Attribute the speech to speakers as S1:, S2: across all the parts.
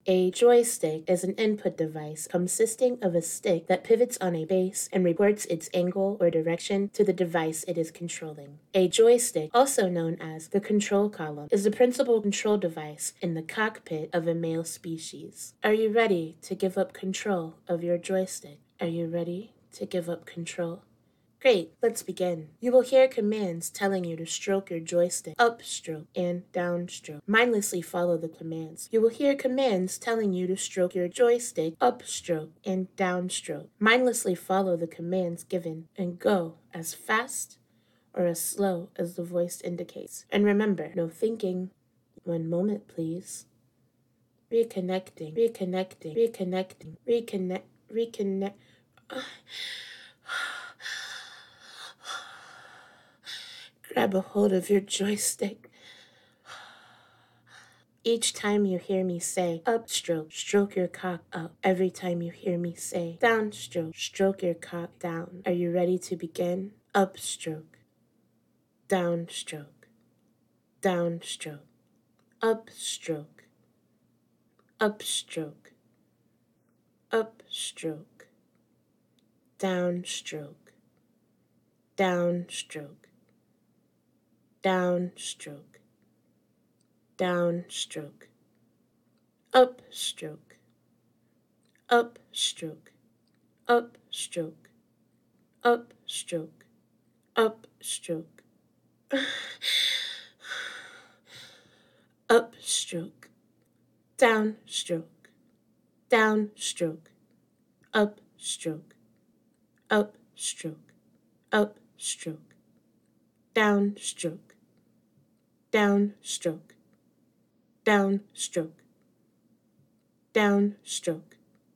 S1: A joystick is an input device consisting of a stick that pivots on a base and reports its angle or direction to the device it is controlling. A joystick, also known as the control column, is the principal control device in the cockpit of a male species. Are you ready to give up control of your joystick? Are you ready to give up control? Great, let's begin. You will hear commands telling you to stroke your joystick, upstroke and downstroke. Mindlessly follow the commands. You will hear commands telling you to stroke your joystick, upstroke and downstroke. Mindlessly follow the commands given and go as fast or as slow as the voice indicates. And remember, no thinking. One moment, please. Reconnecting. Reconnect. Grab a hold of your joystick. Each time you hear me say upstroke, stroke your cock up. Every time you hear me say downstroke, stroke your cock down. Are you ready to begin? Upstroke, downstroke, downstroke, upstroke, upstroke, upstroke, downstroke, downstroke, downstroke, downstroke, upstroke, upstroke, upstroke, upstroke, upstroke, upstroke, downstroke, downstroke, upstroke, upstroke, upstroke, downstroke, downstroke, downstroke, downstroke,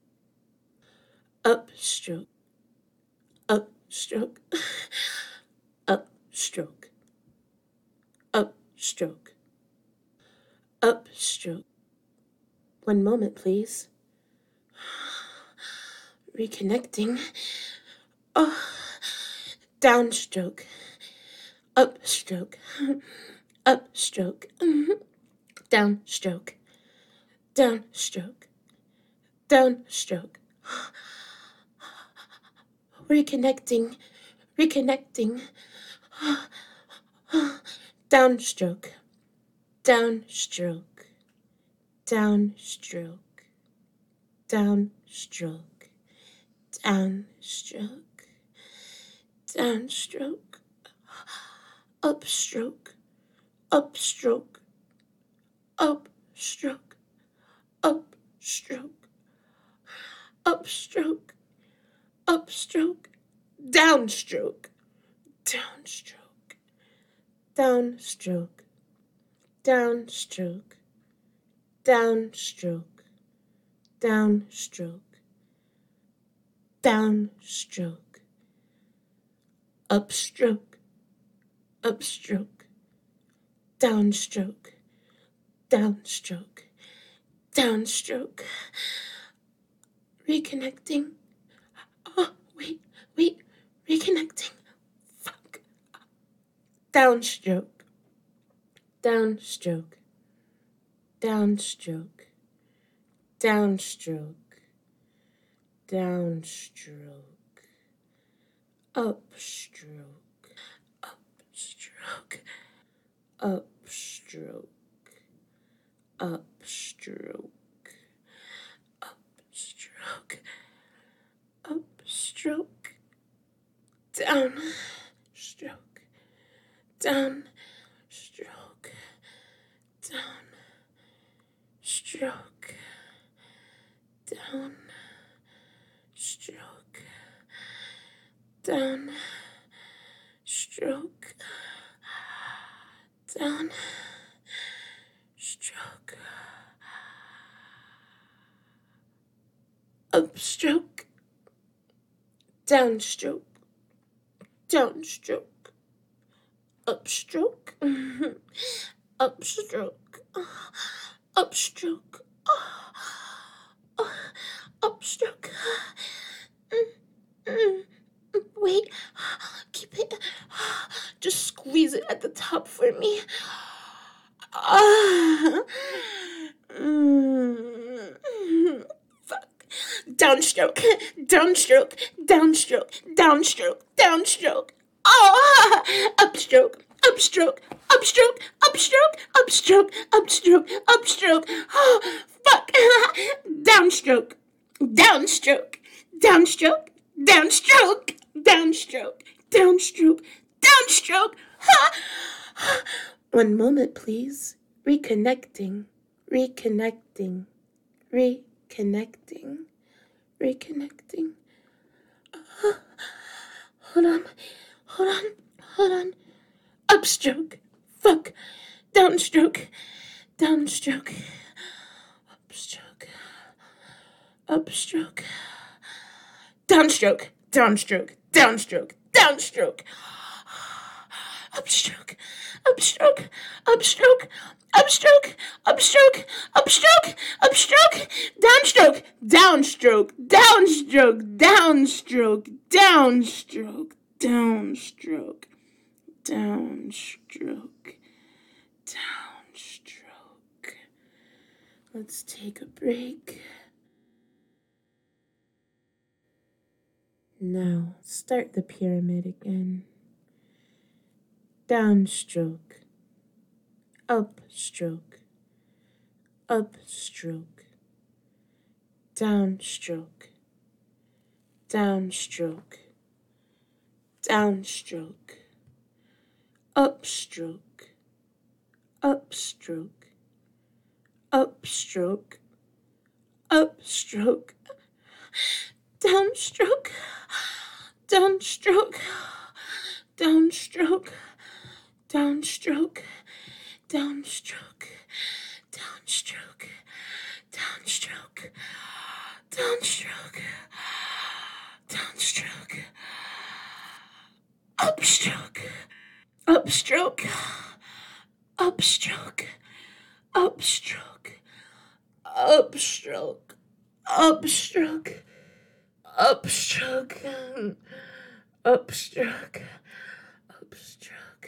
S1: upstroke, upstroke, upstroke, upstroke, upstroke. One moment, please. Reconnecting. Oh, downstroke, upstroke, upstroke, downstroke, downstroke, downstroke. Reconnecting, downstroke, downstroke, downstroke, downstroke, downstroke, downstroke, upstroke, upstroke, upstroke, upstroke, upstroke, upstroke, downstroke, downstroke, downstroke, downstroke, downstroke, downstroke, downstroke, upstroke, upstroke, downstroke, downstroke, downstroke. Reconnecting. Oh, wait, reconnecting. Fuck. Downstroke, downstroke, downstroke, downstroke, downstroke, upstroke, upstroke, upstroke, upstroke, upstroke, upstroke, downstroke, downstroke, downstroke, downstroke, downstroke, downstroke, upstroke, downstroke, downstroke, upstroke, upstroke, upstroke, upstroke. Wait, keep it. Just squeeze it at the top for me. downstroke, downstroke, downstroke, downstroke, downstroke. Oh, upstroke, upstroke, upstroke, upstroke, upstroke, upstroke, upstroke. Oh, fuck. Downstroke, downstroke, downstroke, downstroke, downstroke, downstroke, downstroke. One moment, please. Reconnecting, reconnecting, reconnecting, reconnecting. Hold on, hold on, hold on. Upstroke, fuck. Downstroke, downstroke, upstroke, upstroke, downstroke, downstroke, downstroke, downstroke. Upstroke, upstroke, upstroke, upstroke, upstroke, upstroke, upstroke, downstroke, downstroke, downstroke, downstroke, downstroke, downstroke, downstroke, downstroke. Let's take a break. Now, start the pyramid again. Downstroke, upstroke, upstroke, downstroke, downstroke, downstroke, upstroke, upstroke, upstroke, upstroke, downstroke, downstroke, downstroke, downstroke, downstroke, downstroke, downstroke, downstroke, downstroke, upstroke, upstroke, upstroke, upstroke, upstroke, upstroke, upstroke, upstroke, upstroke,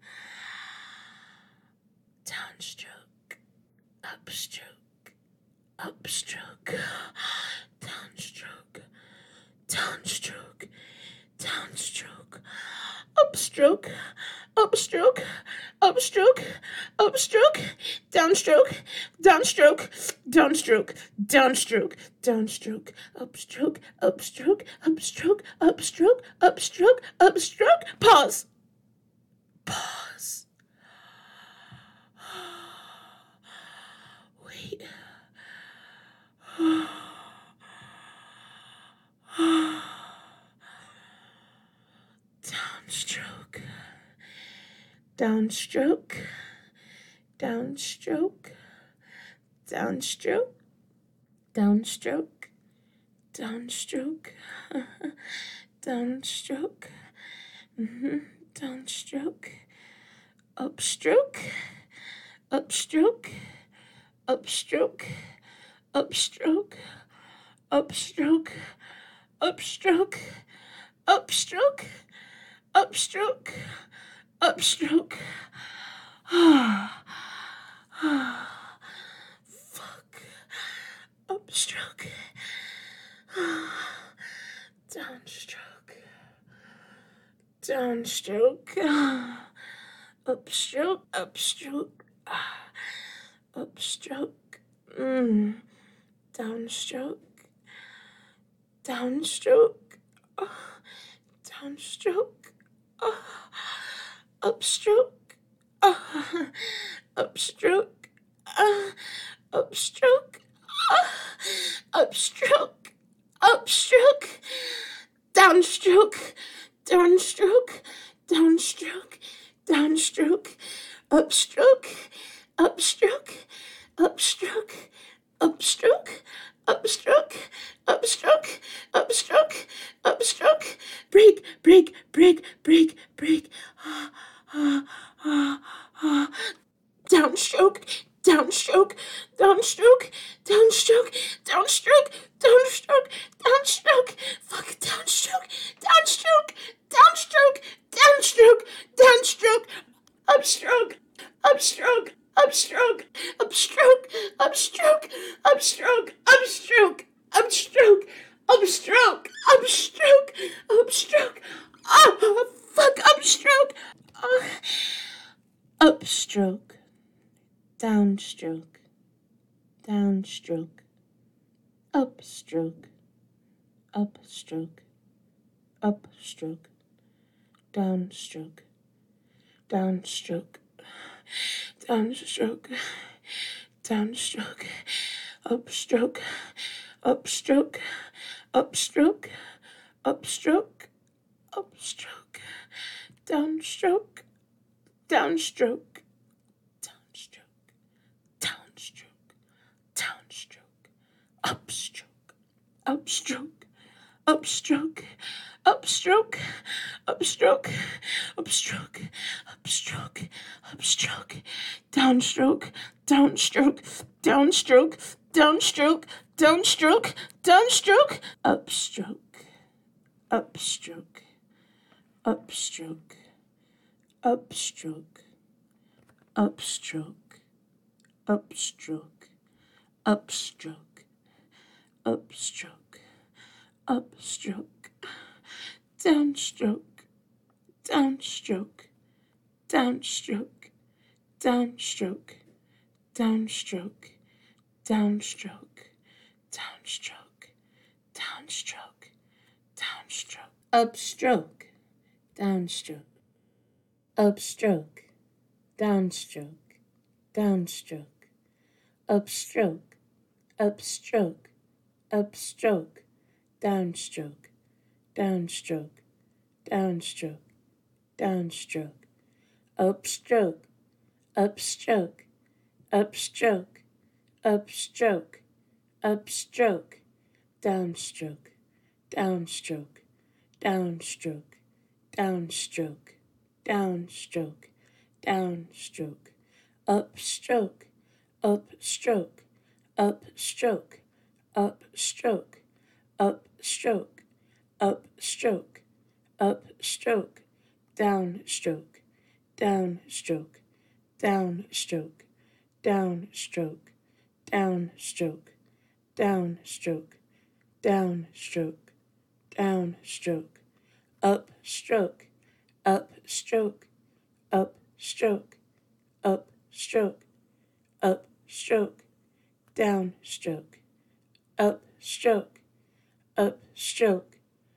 S1: downstroke, upstroke, upstroke, downstroke, downstroke, downstroke, upstroke, upstroke, upstroke, upstroke, downstroke, downstroke, downstroke, downstroke, downstroke, upstroke, upstroke, upstroke, upstroke, upstroke, upstroke, pause. Pause. Wait. Downstroke, downstroke, downstroke, downstroke, downstroke, downstroke, downstroke, downstroke, upstroke, upstroke, upstroke, upstroke, upstroke, upstroke, upstroke, upstroke, upstroke. Fuck. Upstroke. Downstroke. Downstroke. Upstroke. Upstroke. Upstroke. Downstroke. Downstroke. Downstroke. Upstroke. Upstroke. Upstroke. Upstroke. Upstroke. Downstroke. Downstroke. Downstroke. Downstroke. Upstroke. Upstroke. Upstroke. Upstroke. Upstroke. Upstroke. Upstroke. Upstroke. Break. Break. Break. Break. Break. Downstroke. Downstroke. Downstroke. Downstroke. Downstroke. Downstroke. Downstroke. Fuck. Downstroke. Downstroke. Downstroke. Downstroke. Downstroke. Upstroke. Upstroke. Upstroke. Upstroke. Upstroke. Upstroke. Upstroke. Upstroke, upstroke, upstroke, upstroke. Ah, fuck, upstroke. Upstroke, downstroke, downstroke, upstroke, upstroke, upstroke, downstroke, downstroke, downstroke, downstroke, upstroke, upstroke, upstroke, upstroke, upstroke, downstroke, downstroke, downstroke, downstroke, downstroke, upstroke, upstroke, upstroke, upstroke, upstroke, upstroke, upstroke, upstroke, downstroke, downstroke, downstroke, downstroke, downstroke, downstroke, upstroke, upstroke, upstroke, upstroke, upstroke, upstroke, upstroke, upstroke, upstroke, downstroke, downstroke, downstroke, downstroke, downstroke, downstroke, downstroke, downstroke, downstroke, upstroke, downstroke, upstroke, downstroke, downstroke, upstroke, upstroke, upstroke, downstroke, downstroke, downstroke, downstroke, upstroke, upstroke, upstroke, upstroke, upstroke, downstroke, downstroke, downstroke, downstroke, downstroke, downstroke, upstroke, upstroke, upstroke, upstroke, upstroke, upstroke, upstroke, downstroke, downstroke, downstroke, downstroke, downstroke, downstroke, downstroke, downstroke, upstroke, upstroke, upstroke, upstroke, upstroke, downstroke, upstroke, upstroke,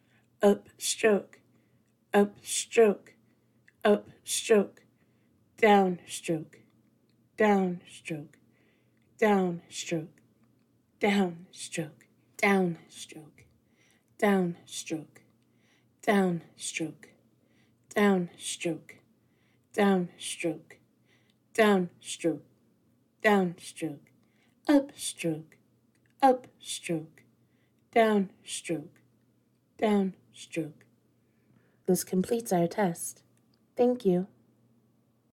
S1: upstroke, upstroke, upstroke, downstroke, downstroke, downstroke, downstroke, downstroke, downstroke, downstroke, downstroke, downstroke, downstroke, downstroke, upstroke, upstroke, downstroke, downstroke. This completes our test. Thank you.